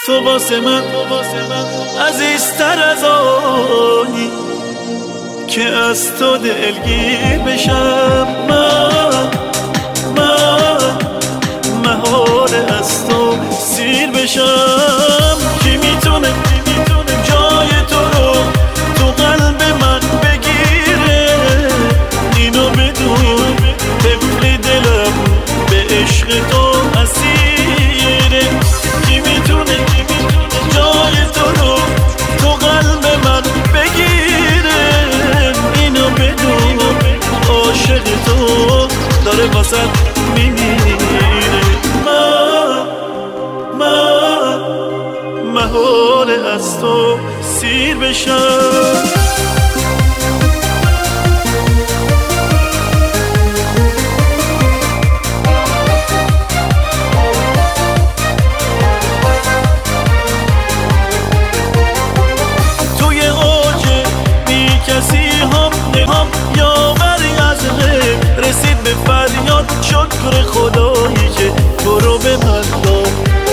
تو واسه من عزیزتر از آنی که از تو دلگیر بشم. من محال از تو سیر بشم. کی میتونه جای تو رو تو قلب من بگیره؟ اینو بدون طفل دلم به عشق تو اسیره. کی میتونه جای تو رو تو قلب من بگیره؟ اینو بدون عاشق تو داره واسد میمیره. من محال از تو سیر بشم. توی اوج بی کسی هم یاوری از غیب رسید به فریاد. شکر خدایی که تو رو به من داد.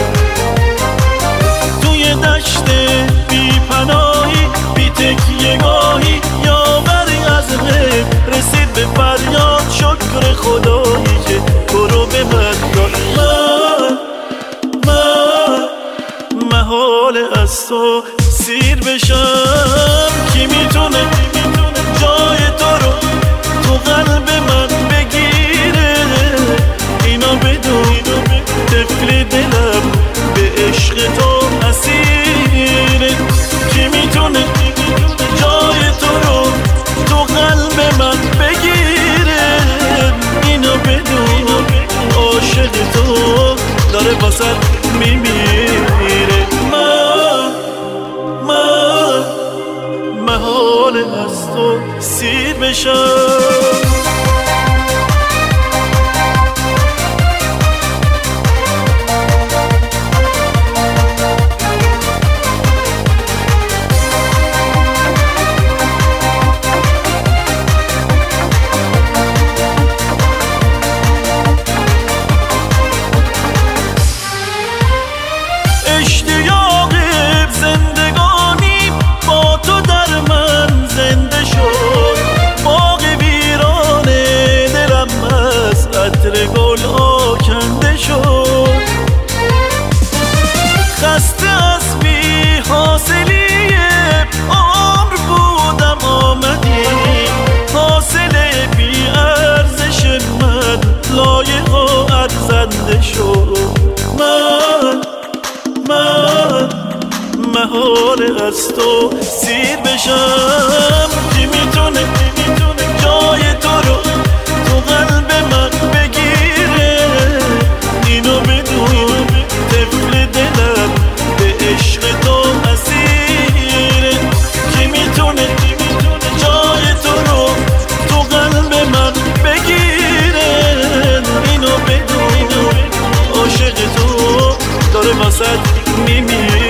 توی دشت بی پناهی بی تکیه گاهی یاوری از غیب رسید به فریاد. شکر خدایی که تو رو به من داد. من محال از تو سیر بشم. کی میتونه جای تو رو تو قلب من بگیره؟ اینا بدون طفل دلم به عشق تو اسیره. کی میتونه جای تو رو تو قلب من بگیره؟ اینو بدون عاشق تو داره واسد میمیره. من محال از تو سیر بشم. اشتیاق زندگانی با تو در من زنده شد. باغ ویرانه دلم از عطر گل آکنده شد. خسته از بی حاصلی عمر بودم آمدی. حاصل بی ارزش من لایق و ارزنده شد. من محال از تو سیر بشم. کی میتونه جای تو رو تو قلب من بگیره؟ اینو بدون طفل دلم به عشق تو اسیره. کی میتونه جای تو رو تو قلب من بگیره؟ اینو بدون عاشق تو داره واسد میمیره.